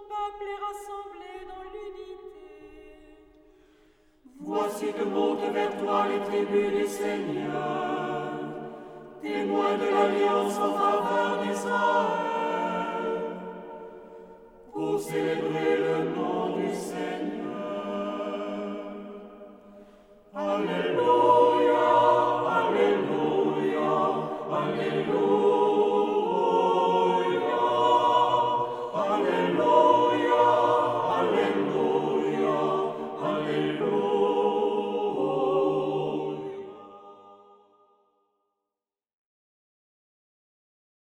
peuple est rassemblé dans l'unité. Voici que montent vers toi les tribus du Seigneur, témoins de l'alliance en faveur d'Israël, pour célébrer le nom du Seigneur.